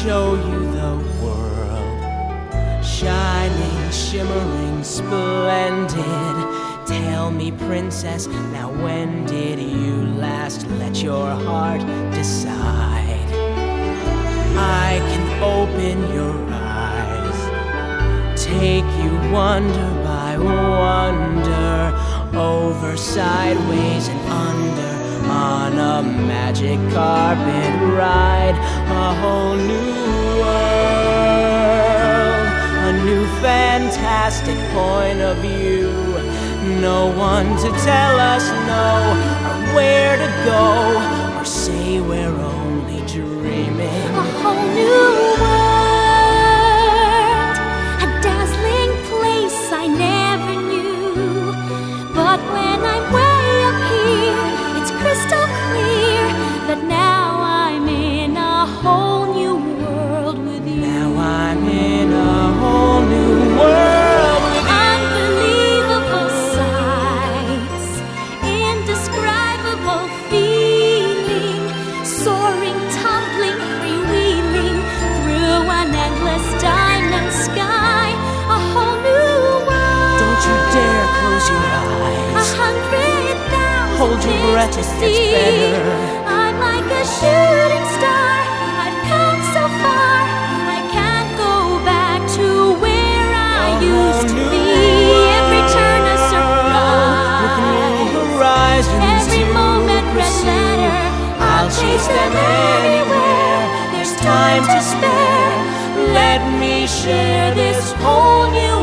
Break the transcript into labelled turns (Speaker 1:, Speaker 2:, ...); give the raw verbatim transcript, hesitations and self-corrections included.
Speaker 1: show you the world, shining, shimmering, splendid. Tell me, princess, now when did you last let your heart decide? I can open your eyes, take you wonder by wonder, over, sideways, and under, on a magic carpet ride. A whole new world, a new fantastic point of view. No one to tell us no, or where to go, or say we're only dreaming.
Speaker 2: A whole new world, a dazzling place I never knew. But when I'm way up here, it's crystal clear that now I'm in a whole new world with you.
Speaker 1: Now I'm in a whole new world with you.
Speaker 2: Unbelievable sights, indescribable feeling, soaring, tumbling, freewheeling through an endless diamond sky. A whole new world.
Speaker 1: Don't you dare close your
Speaker 2: A
Speaker 1: eyes.
Speaker 2: hundred thousand
Speaker 1: Hold your breath,
Speaker 2: things
Speaker 1: it
Speaker 2: to
Speaker 1: gets
Speaker 2: see.
Speaker 1: better.
Speaker 2: I'm like a shooting star. I've come so far. I can't go back to where I
Speaker 1: A
Speaker 2: used to
Speaker 1: whole
Speaker 2: be.
Speaker 1: new
Speaker 2: Every turn a
Speaker 1: With new
Speaker 2: surprise.
Speaker 1: horizons
Speaker 2: Every
Speaker 1: to
Speaker 2: moment red
Speaker 1: pursue.
Speaker 2: letter.
Speaker 1: I'll chase them anywhere. There's time to spare. Let me share this whole new